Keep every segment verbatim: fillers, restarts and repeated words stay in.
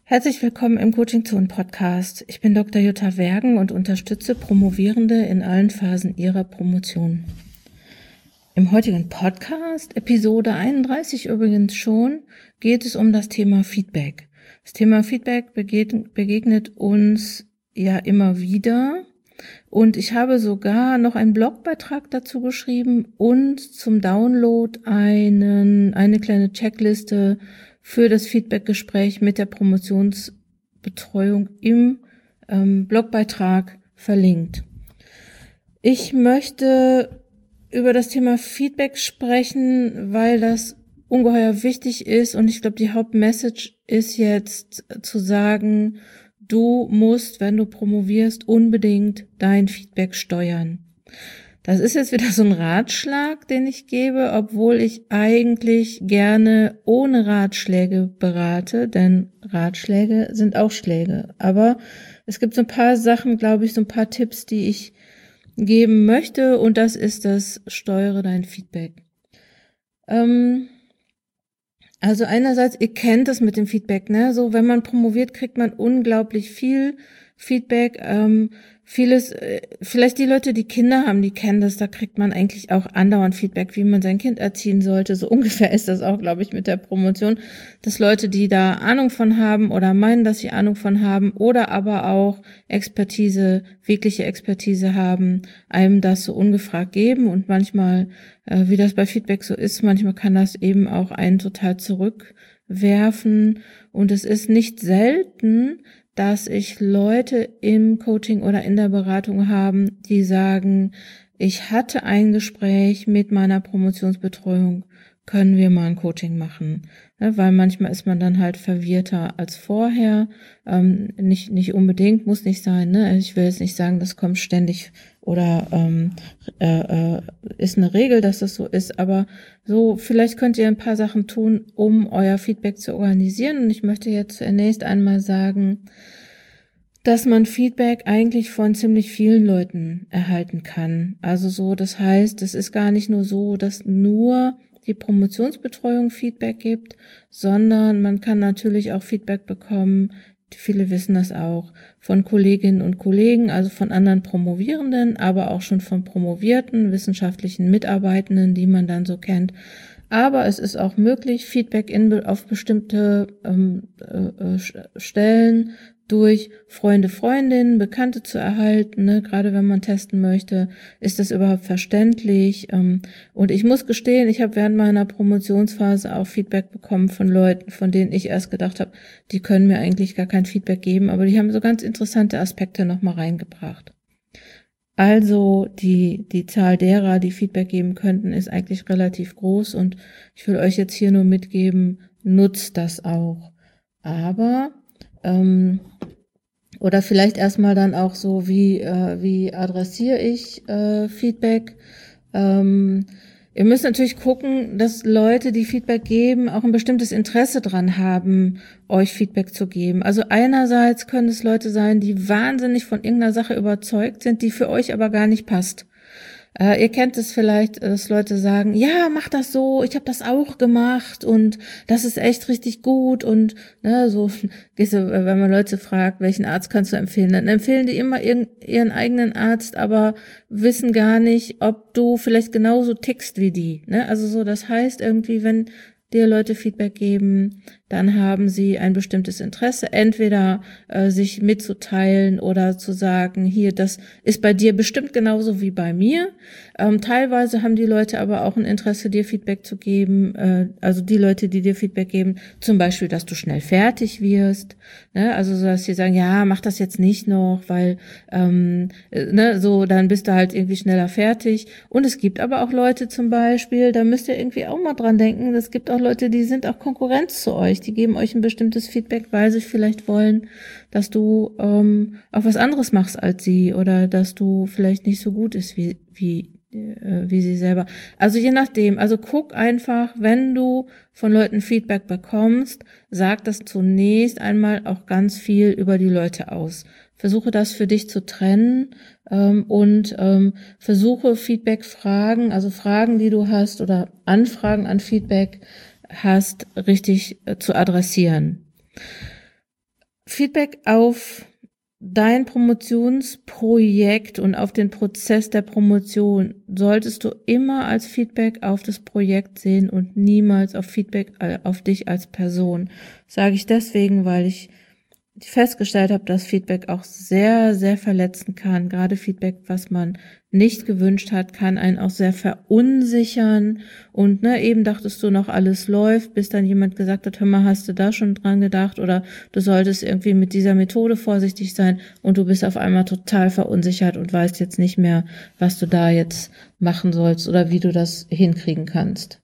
Herzlich willkommen im Coaching Zone Podcast. Ich bin Doktor Jutta Wergen und unterstütze Promovierende in allen Phasen ihrer Promotion. Im heutigen Podcast, Episode einunddreißig übrigens schon, geht es um das Thema Feedback. Das Thema Feedback begegnet, begegnet uns ja immer wieder und ich habe sogar noch einen Blogbeitrag dazu geschrieben und zum Download einen, eine kleine Checkliste für das Feedbackgespräch mit der Promotionsbetreuung im ähm, Blogbeitrag verlinkt. Ich möchte über das Thema Feedback sprechen, weil das ungeheuer wichtig ist und ich glaube, die Hauptmessage ist jetzt zu sagen, du musst, wenn du promovierst, unbedingt dein Feedback steuern. Das ist jetzt wieder so ein Ratschlag, den ich gebe, obwohl ich eigentlich gerne ohne Ratschläge berate, denn Ratschläge sind auch Schläge. Aber es gibt so ein paar Sachen, glaube ich, so ein paar Tipps, die ich geben möchte und das ist das Steuere dein Feedback. Ähm, also einerseits, ihr kennt das mit dem Feedback, ne? So, wenn man promoviert, kriegt man unglaublich viel Feedback, ähm, vieles, äh, vielleicht die Leute, die Kinder haben, die kennen das, da kriegt man eigentlich auch andauernd Feedback, wie man sein Kind erziehen sollte, so ungefähr ist das auch, glaube ich, mit der Promotion, dass Leute, die da Ahnung von haben oder meinen, dass sie Ahnung von haben oder aber auch Expertise, wirkliche Expertise haben, einem das so ungefragt geben und manchmal, äh, wie das bei Feedback so ist, manchmal kann das eben auch einen total zurückwerfen und es ist nicht selten, dass ich Leute im Coaching oder in der Beratung haben, die sagen, ich hatte ein Gespräch mit meiner Promotionsbetreuung, können wir mal ein Coaching machen? Ja, weil manchmal ist man dann halt verwirrter als vorher, ähm, nicht nicht unbedingt, muss nicht sein, ne? Ich will jetzt nicht sagen, das kommt ständig oder ähm, äh, äh, ist eine Regel, dass das so ist, aber so, vielleicht könnt ihr ein paar Sachen tun, um euer Feedback zu organisieren und ich möchte jetzt zunächst einmal sagen, dass man Feedback eigentlich von ziemlich vielen Leuten erhalten kann. Also so, das heißt, es ist gar nicht nur so, dass nur die Promotionsbetreuung Feedback gibt, sondern man kann natürlich auch Feedback bekommen, viele wissen das auch, von Kolleginnen und Kollegen, also von anderen Promovierenden, aber auch schon von promovierten wissenschaftlichen Mitarbeitenden, die man dann so kennt. Aber es ist auch möglich, Feedback in, auf bestimmte ähm, äh, Stellen durch Freunde, Freundinnen, Bekannte zu erhalten, ne? Gerade wenn man testen möchte, ist das überhaupt verständlich? Ähm, und ich muss gestehen, ich habe während meiner Promotionsphase auch Feedback bekommen von Leuten, von denen ich erst gedacht habe, die können mir eigentlich gar kein Feedback geben, aber die haben so ganz interessante Aspekte nochmal reingebracht. Also die die Zahl derer, die Feedback geben könnten, ist eigentlich relativ groß und ich will euch jetzt hier nur mitgeben, nutzt das auch. Aber ähm, oder vielleicht erstmal dann auch so, wie äh, wie adressiere ich äh, Feedback? Ähm, ihr müsst natürlich gucken, dass Leute, die Feedback geben, auch ein bestimmtes Interesse dran haben, euch Feedback zu geben. Also einerseits können es Leute sein, die wahnsinnig von irgendeiner Sache überzeugt sind, die für euch aber gar nicht passt. Äh, ihr kennt es vielleicht, dass Leute sagen, ja, mach das so, ich habe das auch gemacht und das ist echt richtig gut und ne, so, wenn man Leute fragt, welchen Arzt kannst du empfehlen, dann empfehlen die immer ihren, ihren eigenen Arzt, aber wissen gar nicht, ob du vielleicht genauso tickst wie die. Ne? Also so, das heißt irgendwie, wenn dir Leute Feedback geben, dann haben sie ein bestimmtes Interesse, entweder äh, sich mitzuteilen oder zu sagen, hier, das ist bei dir bestimmt genauso wie bei mir. Ähm, teilweise haben die Leute aber auch ein Interesse, dir Feedback zu geben, äh, also die Leute, die dir Feedback geben, zum Beispiel, dass du schnell fertig wirst, ne? Also so, dass sie sagen, ja, mach das jetzt nicht noch, weil ähm, äh, ne, so, dann bist du halt irgendwie schneller fertig. Und es gibt aber auch Leute zum Beispiel, da müsst ihr irgendwie auch mal dran denken, es gibt auch Leute, die sind auch Konkurrenz zu euch. Die geben euch ein bestimmtes Feedback, weil sie vielleicht wollen, dass du ähm, auch was anderes machst als sie oder dass du vielleicht nicht so gut ist wie wie äh, wie sie selber. Also je nachdem. Also guck einfach, wenn du von Leuten Feedback bekommst, sag das zunächst einmal auch ganz viel über die Leute aus. Versuche das für dich zu trennen ähm, und ähm, versuche Feedback-Fragen, also Fragen, die du hast oder Anfragen an Feedback hast, richtig äh, zu adressieren. Feedback auf dein Promotionsprojekt und auf den Prozess der Promotion solltest du immer als Feedback auf das Projekt sehen und niemals auf Feedback auf dich als Person. Sage ich deswegen, weil ich festgestellt habe, dass Feedback auch sehr, sehr verletzen kann. Gerade Feedback, was man nicht gewünscht hat, kann einen auch sehr verunsichern. Und ne, eben dachtest du noch, alles läuft, bis dann jemand gesagt hat, hör mal, hast du da schon dran gedacht? Oder du solltest irgendwie mit dieser Methode vorsichtig sein und du bist auf einmal total verunsichert und weißt jetzt nicht mehr, was du da jetzt machen sollst oder wie du das hinkriegen kannst.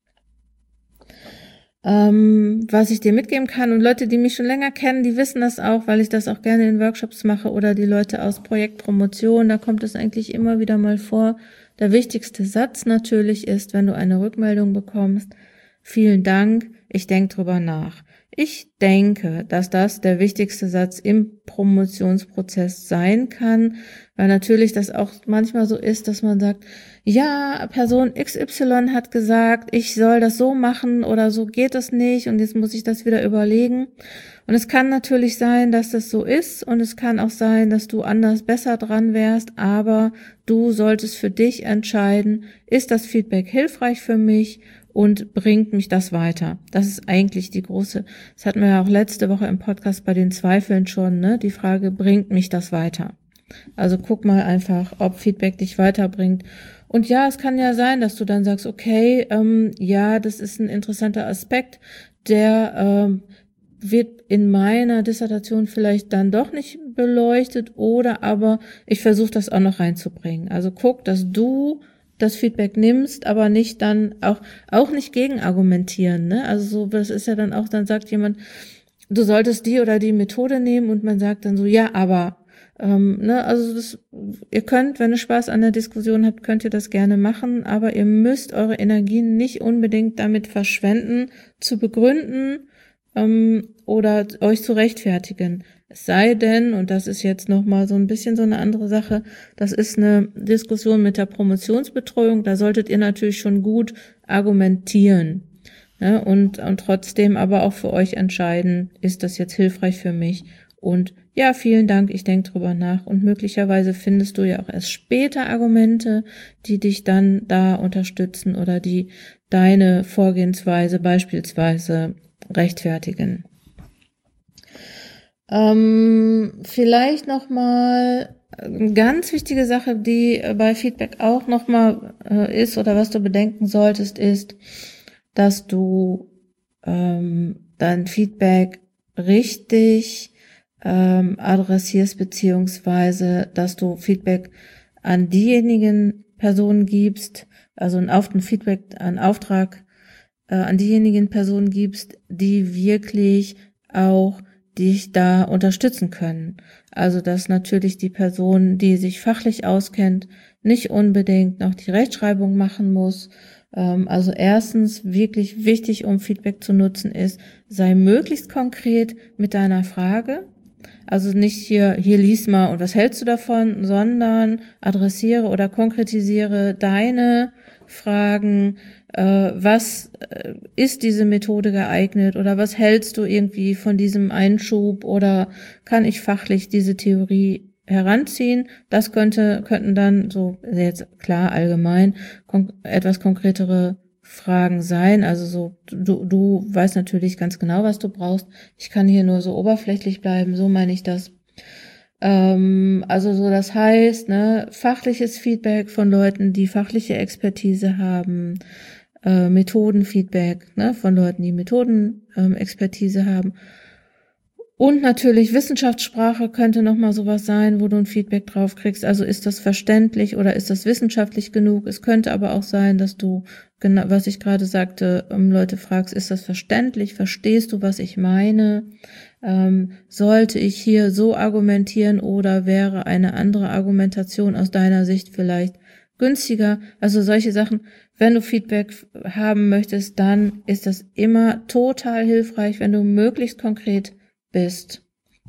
Ähm, was ich dir mitgeben kann, und Leute, die mich schon länger kennen, die wissen das auch, weil ich das auch gerne in Workshops mache oder die Leute aus Projektpromotion, da kommt es eigentlich immer wieder mal vor. Der wichtigste Satz natürlich ist, wenn du eine Rückmeldung bekommst, vielen Dank, ich denke drüber nach. Ich denke, dass das der wichtigste Satz im Promotionsprozess sein kann, weil natürlich das auch manchmal so ist, dass man sagt, ja, Person X Y hat gesagt, ich soll das so machen oder so geht es nicht und jetzt muss ich das wieder überlegen. Und es kann natürlich sein, dass das so ist und es kann auch sein, dass du anders besser dran wärst, aber du solltest für dich entscheiden, ist das Feedback hilfreich für mich und bringt mich das weiter? Das ist eigentlich die große, das hatten wir ja auch letzte Woche im Podcast bei den Zweifeln schon, ne? Die Frage, bringt mich das weiter? Also guck mal einfach, ob Feedback dich weiterbringt. Und ja, es kann ja sein, dass du dann sagst, okay, ähm, ja, das ist ein interessanter Aspekt, der ähm, wird in meiner Dissertation vielleicht dann doch nicht beleuchtet oder aber ich versuche das auch noch reinzubringen. Also guck, dass du das Feedback nimmst, aber nicht dann auch auch nicht gegen argumentieren, ne? Also so, das ist ja dann auch, dann sagt jemand, du solltest die oder die Methode nehmen und man sagt dann so, ja, aber ähm, ne, also das, ihr könnt, wenn ihr Spaß an der Diskussion habt, könnt ihr das gerne machen, aber ihr müsst eure Energien nicht unbedingt damit verschwenden, zu begründen ähm, oder euch zu rechtfertigen. Es sei denn, und das ist jetzt nochmal so ein bisschen so eine andere Sache, das ist eine Diskussion mit der Promotionsbetreuung, da solltet ihr natürlich schon gut argumentieren, ne, und, und trotzdem aber auch für euch entscheiden, ist das jetzt hilfreich für mich? Und ja, vielen Dank, ich denke drüber nach und möglicherweise findest du ja auch erst später Argumente, die dich dann da unterstützen oder die deine Vorgehensweise beispielsweise rechtfertigen. Ähm, vielleicht nochmal eine ganz wichtige Sache, die bei Feedback auch nochmal äh, ist oder was du bedenken solltest, ist, dass du ähm, dein Feedback richtig ähm, adressierst, beziehungsweise dass du Feedback an diejenigen Personen gibst, also ein, Auf- ein Feedback, einen Auftrag äh, an diejenigen Personen gibst, die wirklich auch dich da unterstützen können. Also dass natürlich die Person, die sich fachlich auskennt, nicht unbedingt noch die Rechtschreibung machen muss. Ähm, also erstens wirklich wichtig, um Feedback zu nutzen, ist, sei möglichst konkret mit deiner Frage. Also nicht hier, hier lies mal und was hältst du davon, sondern adressiere oder konkretisiere deine Fragen, äh, was äh, ist diese Methode geeignet oder was hältst du irgendwie von diesem Einschub oder kann ich fachlich diese Theorie heranziehen? Das könnte, könnten dann so, jetzt klar allgemein, kon- etwas konkretere Fragen sein. Also so, du, du weißt natürlich ganz genau, was du brauchst. Ich kann hier nur so oberflächlich bleiben, so meine ich das. Ähm, also so, das heißt, ne, fachliches Feedback von Leuten, die fachliche Expertise haben, äh, Methodenfeedback, ne, von Leuten, die Methodenexpertise ähm, haben. Und natürlich Wissenschaftssprache könnte nochmal sowas sein, wo du ein Feedback drauf kriegst. Also ist das verständlich oder ist das wissenschaftlich genug? Es könnte aber auch sein, dass du, genau, was ich gerade sagte, ähm, Leute fragst, ist das verständlich? Verstehst du, was ich meine? Ähm, sollte ich hier so argumentieren oder wäre eine andere Argumentation aus deiner Sicht vielleicht günstiger? Also solche Sachen. Wenn du Feedback haben möchtest, dann ist das immer total hilfreich, wenn du möglichst konkret bist.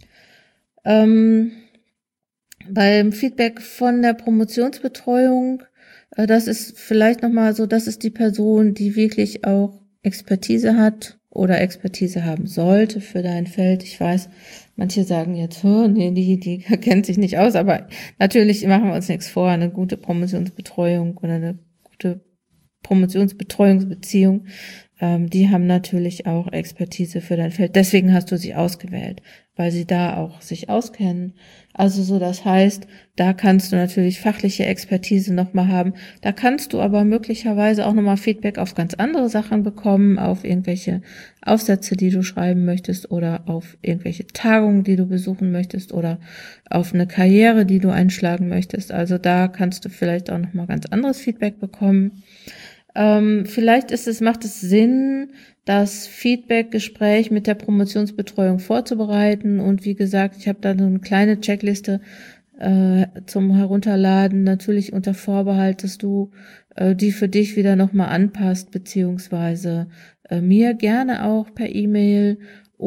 Ähm, beim Feedback von der Promotionsbetreuung, äh, das ist vielleicht nochmal so, das ist die Person, die wirklich auch Expertise hat oder Expertise haben sollte für dein Feld. Ich weiß, manche sagen jetzt, oh, nee, die, die kennt sich nicht aus, aber natürlich machen wir uns nichts vor. Eine gute Promotionsbetreuung oder eine gute Promotionsbetreuungsbeziehung, ähm, die haben natürlich auch Expertise für dein Feld. Deswegen hast du sie ausgewählt, weil sie da auch sich auskennen. Also so, das heißt, da kannst du natürlich fachliche Expertise nochmal haben. Da kannst du aber möglicherweise auch nochmal Feedback auf ganz andere Sachen bekommen, auf irgendwelche Aufsätze, die du schreiben möchtest oder auf irgendwelche Tagungen, die du besuchen möchtest oder auf eine Karriere, die du einschlagen möchtest. Also da kannst du vielleicht auch nochmal ganz anderes Feedback bekommen. Ähm, vielleicht ist es, macht es Sinn, das Feedback-Gespräch mit der Promotionsbetreuung vorzubereiten. Und wie gesagt, ich habe da so eine kleine Checkliste äh, zum Herunterladen, natürlich unter Vorbehalt, dass du äh, die für dich wieder nochmal anpasst, beziehungsweise äh, mir gerne auch per E-Mail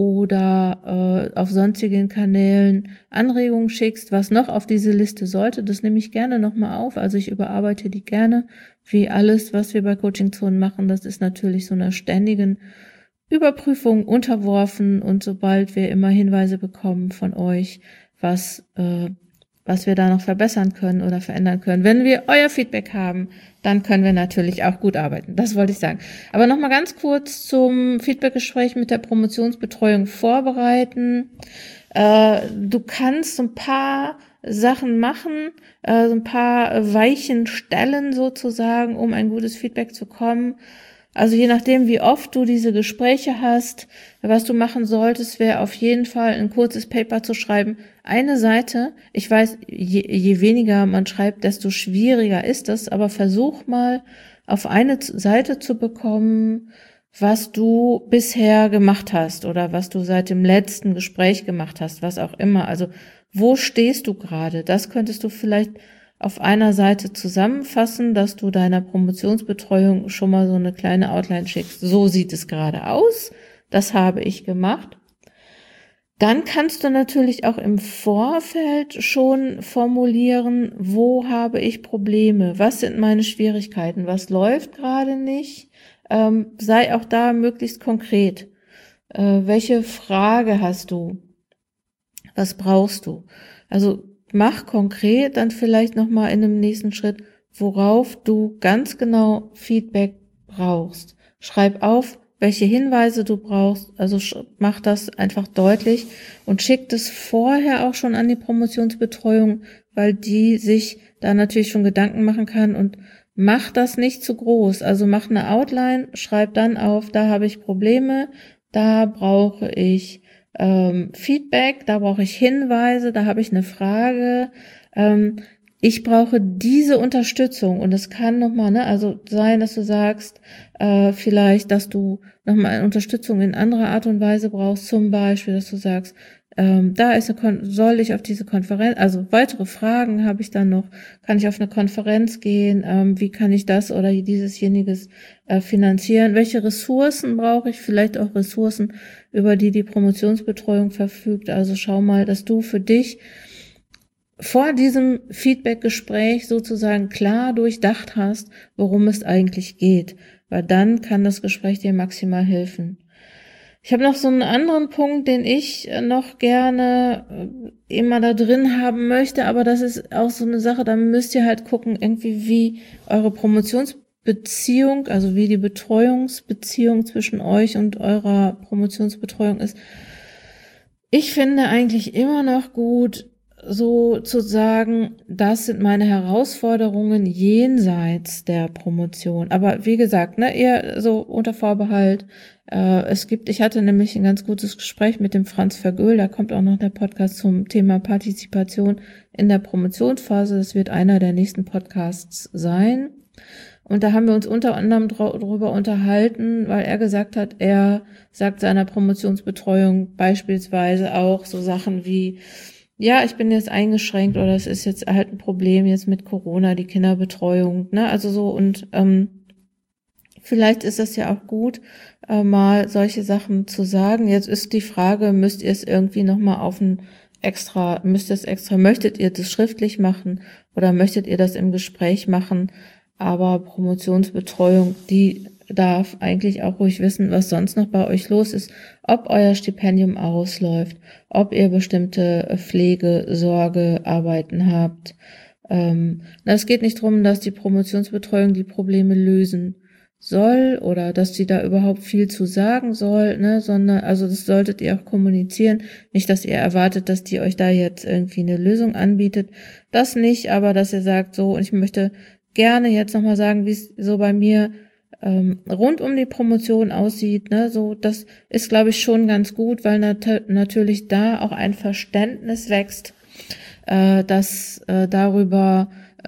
oder äh, auf sonstigen Kanälen Anregungen schickst, was noch auf diese Liste sollte. Das nehme ich gerne nochmal auf. Also ich überarbeite die gerne, wie alles, was wir bei Coaching Zone machen. Das ist natürlich so einer ständigen Überprüfung unterworfen. Und sobald wir immer Hinweise bekommen von euch, was äh, was wir da noch verbessern können oder verändern können. Wenn wir euer Feedback haben, dann können wir natürlich auch gut arbeiten. Das wollte ich sagen. Aber nochmal ganz kurz zum Feedbackgespräch mit der Promotionsbetreuung vorbereiten. Äh, du kannst so ein paar Sachen machen, äh, so ein paar Weichen stellen sozusagen, um ein gutes Feedback zu bekommen. Also je nachdem, wie oft du diese Gespräche hast, was du machen solltest, wäre auf jeden Fall ein kurzes Paper zu schreiben. Eine Seite, ich weiß, je, je weniger man schreibt, desto schwieriger ist das, aber versuch mal auf eine Seite zu bekommen, was du bisher gemacht hast oder was du seit dem letzten Gespräch gemacht hast, was auch immer. Also wo stehst du gerade? Das könntest du vielleicht auf einer Seite zusammenfassen, dass du deiner Promotionsbetreuung schon mal so eine kleine Outline schickst. So sieht es gerade aus. Das habe ich gemacht. Dann kannst du natürlich auch im Vorfeld schon formulieren, wo habe ich Probleme? Was sind meine Schwierigkeiten? Was läuft gerade nicht? Ähm, sei auch da möglichst konkret. Äh, welche Frage hast du? Was brauchst du? Also mach konkret dann vielleicht nochmal in einem nächsten Schritt, worauf du ganz genau Feedback brauchst. Schreib auf, welche Hinweise du brauchst, also mach das einfach deutlich und schick das vorher auch schon an die Promotionsbetreuung, weil die sich da natürlich schon Gedanken machen kann und mach das nicht zu groß. Also mach eine Outline, schreib dann auf, da habe ich Probleme, da brauche ich Ähm, Feedback, da brauche ich Hinweise, da habe ich eine Frage. Ähm, ich brauche diese Unterstützung und es kann nochmal, ne, also sein, dass du sagst, äh, vielleicht, dass du nochmal Unterstützung in anderer Art und Weise brauchst, zum Beispiel, dass du sagst, ähm, da ist eine Kon- soll ich auf diese Konferenz, also weitere Fragen habe ich dann noch, kann ich auf eine Konferenz gehen, ähm, wie kann ich das oder dieses, jeniges äh, finanzieren, welche Ressourcen brauche ich, vielleicht auch Ressourcen, über die die Promotionsbetreuung verfügt, also schau mal, dass du für dich vor diesem Feedback-Gespräch sozusagen klar durchdacht hast, worum es eigentlich geht, weil dann kann das Gespräch dir maximal helfen. Ich habe noch so einen anderen Punkt, den ich noch gerne immer da drin haben möchte, aber das ist auch so eine Sache, da müsst ihr halt gucken, irgendwie wie eure Promotionsbeziehung, also wie die Betreuungsbeziehung zwischen euch und eurer Promotionsbetreuung ist. Ich finde eigentlich immer noch gut, so zu sagen, das sind meine Herausforderungen jenseits der Promotion. Aber wie gesagt, ne, eher so unter Vorbehalt. Äh, es gibt, ich hatte nämlich ein ganz gutes Gespräch mit dem Franz Vergöhl, da kommt auch noch der Podcast zum Thema Partizipation in der Promotionsphase. Das wird einer der nächsten Podcasts sein. Und da haben wir uns unter anderem darüber unterhalten, weil er gesagt hat, er sagt seiner Promotionsbetreuung beispielsweise auch so Sachen wie, ja, ich bin jetzt eingeschränkt oder es ist jetzt halt ein Problem jetzt mit Corona, die Kinderbetreuung, ne, also so und ähm, vielleicht ist das ja auch gut, äh, mal solche Sachen zu sagen. Jetzt ist die Frage, müsst ihr es irgendwie nochmal auf ein extra, müsst ihr es extra, möchtet ihr das schriftlich machen oder möchtet ihr das im Gespräch machen? Aber Promotionsbetreuung, die darf eigentlich auch ruhig wissen, was sonst noch bei euch los ist, ob euer Stipendium ausläuft, ob ihr bestimmte Pflege, Sorge, Arbeiten habt. Ähm, es geht nicht darum, dass die Promotionsbetreuung die Probleme lösen soll oder dass sie da überhaupt viel zu sagen soll, ne, sondern, also das solltet ihr auch kommunizieren. Nicht, dass ihr erwartet, dass die euch da jetzt irgendwie eine Lösung anbietet. Das nicht, aber dass ihr sagt, so, und ich möchte gerne jetzt nochmal sagen, wie es so bei mir ähm, rund um die Promotion aussieht, ne, so, das ist, glaube ich, schon ganz gut, weil nat- natürlich da auch ein Verständnis wächst, äh, dass äh, darüber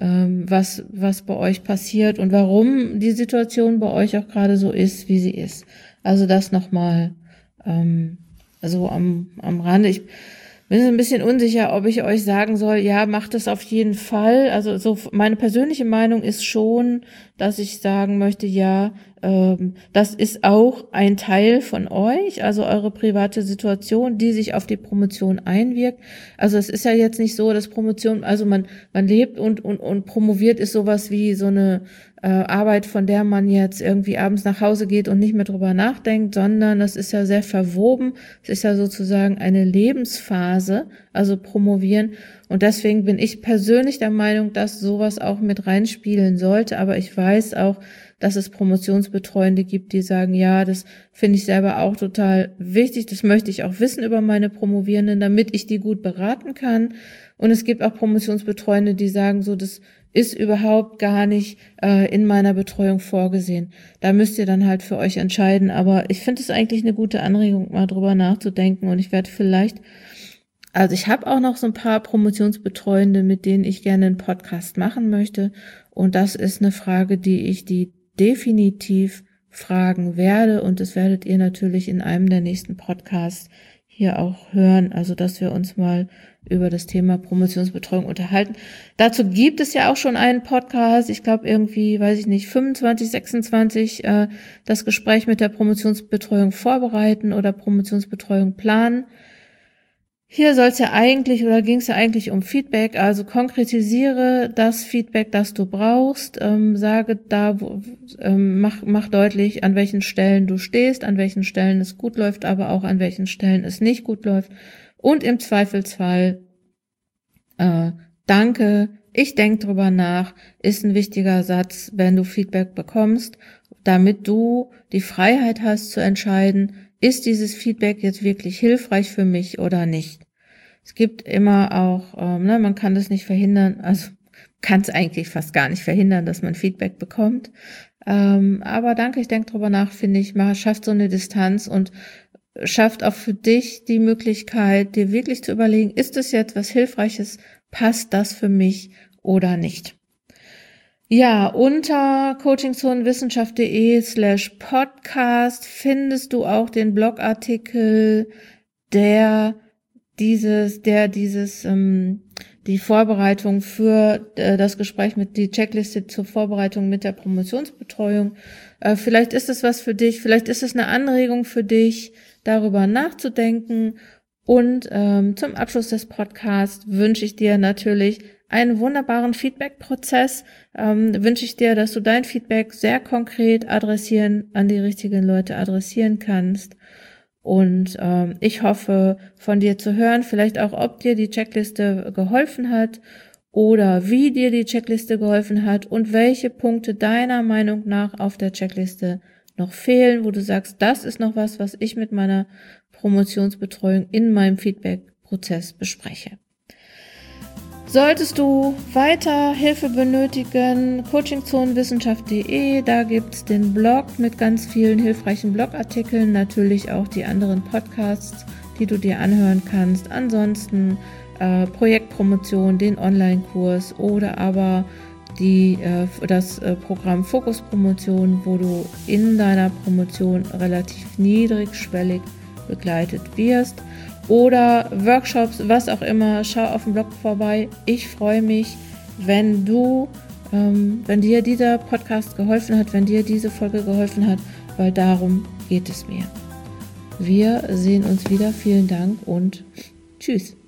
was was bei euch passiert und warum die Situation bei euch auch gerade so ist, wie sie ist. Also das nochmal ähm, so am am Rande. Ich bin ein bisschen unsicher, ob ich euch sagen soll, ja, macht es auf jeden Fall. Also so meine persönliche Meinung ist schon, dass ich sagen möchte, ja, ähm, das ist auch ein Teil von euch, also eure private Situation, die sich auf die Promotion einwirkt. Also es ist ja jetzt nicht so, dass Promotion, also man man lebt und und und promoviert ist sowas wie so eine äh, Arbeit, von der man jetzt irgendwie abends nach Hause geht und nicht mehr drüber nachdenkt, sondern das ist ja sehr verwoben. Es ist ja sozusagen eine Lebensphase, also promovieren. Und deswegen bin ich persönlich der Meinung, dass sowas auch mit reinspielen sollte. Aber ich weiß auch, dass es Promotionsbetreuende gibt, die sagen, ja, das finde ich selber auch total wichtig. Das möchte ich auch wissen über meine Promovierenden, damit ich die gut beraten kann. Und es gibt auch Promotionsbetreuende, die sagen, so, das ist überhaupt gar nicht äh, in meiner Betreuung vorgesehen. Da müsst ihr dann halt für euch entscheiden. Aber ich finde es eigentlich eine gute Anregung, mal drüber nachzudenken. Und ich werde vielleicht, also ich habe auch noch so ein paar Promotionsbetreuende, mit denen ich gerne einen Podcast machen möchte. Und das ist eine Frage, die ich die definitiv fragen werde. Und das werdet ihr natürlich in einem der nächsten Podcasts hier auch hören. Also dass wir uns mal über das Thema Promotionsbetreuung unterhalten. Dazu gibt es ja auch schon einen Podcast, ich glaube irgendwie, weiß ich nicht, fünfundzwanzig, sechsundzwanzig, äh, das Gespräch mit der Promotionsbetreuung vorbereiten oder Promotionsbetreuung planen. Hier soll es ja eigentlich oder ging es ja eigentlich um Feedback, also konkretisiere das Feedback, das du brauchst, ähm, sage da, wo, ähm, mach, mach deutlich, an welchen Stellen du stehst, an welchen Stellen es gut läuft, aber auch an welchen Stellen es nicht gut läuft. Und im Zweifelsfall, äh, danke, ich denke drüber nach, ist ein wichtiger Satz, wenn du Feedback bekommst, damit du die Freiheit hast zu entscheiden, ist dieses Feedback jetzt wirklich hilfreich für mich oder nicht. Es gibt immer auch, ähm, ne, man kann das nicht verhindern, also kann es eigentlich fast gar nicht verhindern, dass man Feedback bekommt. Ähm, aber danke, ich denke drüber nach, finde ich, man schafft so eine Distanz und schafft auch für dich die Möglichkeit, dir wirklich zu überlegen, ist es jetzt was Hilfreiches, passt das für mich oder nicht? Ja, unter coachingzonenwissenschaft.de slash podcast findest du auch den Blogartikel, der dieses, der dieses, ähm, die Vorbereitung für äh, das Gespräch mit, die Checkliste zur Vorbereitung mit der Promotionsbetreuung. Äh, vielleicht ist es was für dich, vielleicht ist es eine Anregung für dich, darüber nachzudenken. Und ähm, zum Abschluss des Podcasts wünsche ich dir natürlich einen wunderbaren Feedback-Prozess. Ähm, wünsche ich dir, dass du dein Feedback sehr konkret adressieren, an die richtigen Leute adressieren kannst. Und ähm, ich hoffe, von dir zu hören, vielleicht auch, ob dir die Checkliste geholfen hat oder wie dir die Checkliste geholfen hat und welche Punkte deiner Meinung nach auf der Checkliste noch fehlen, wo du sagst, das ist noch was, was ich mit meiner Promotionsbetreuung in meinem Feedback-Prozess bespreche. Solltest du weiter Hilfe benötigen, coachingzonenwissenschaft punkt de, da gibt's den Blog mit ganz vielen hilfreichen Blogartikeln, natürlich auch die anderen Podcasts, die du dir anhören kannst. Ansonsten äh, Projektpromotion, den Online-Kurs oder aber die äh, das äh, Programm Fokus Promotion, wo du in deiner Promotion relativ niedrigschwellig begleitet wirst. Oder Workshops, was auch immer, schau auf dem Blog vorbei. Ich freue mich, wenn du, ähm, wenn dir dieser Podcast geholfen hat, wenn dir diese Folge geholfen hat, weil darum geht es mir. Wir sehen uns wieder. Vielen Dank und tschüss.